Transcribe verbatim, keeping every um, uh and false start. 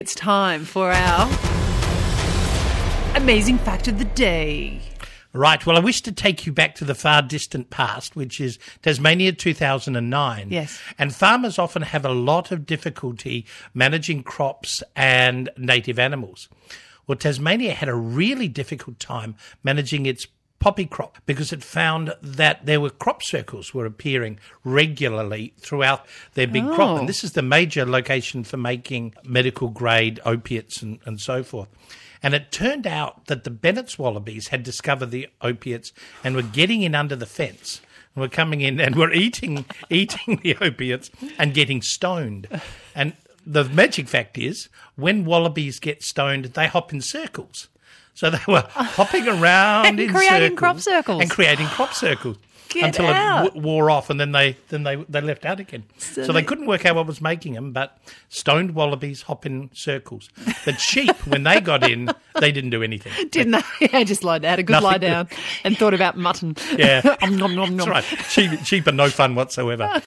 It's time for our amazing fact of the day. Right, well, I wish to take you back to the far distant past, which is Tasmania two thousand nine. Yes. And farmers often have a lot of difficulty managing crops and native animals. Well, Tasmania had a really difficult time managing its poppy crop because it found that there were crop circles were appearing regularly throughout their big Oh. crop. And this is the major location for making medical grade opiates and, and so forth. And it turned out that the Bennett's wallabies had discovered the opiates and were getting in under the fence and were coming in and were eating eating the opiates and getting stoned. And the magic fact is when wallabies get stoned, they hop in circles. So they were hopping around And in creating circles. crop circles. And creating crop circles. Get until out. it w- wore off, and then they then they, they left out again. So So, they they- couldn't work out what was making them, but stoned wallabies hop in circles. But sheep, when they got in, they didn't do anything. Didn't I? Yeah, just lied, had a good Nothing. lie down and thought about mutton. Yeah. Om nom nom nom. That's right. Sheep, sheep are no fun whatsoever.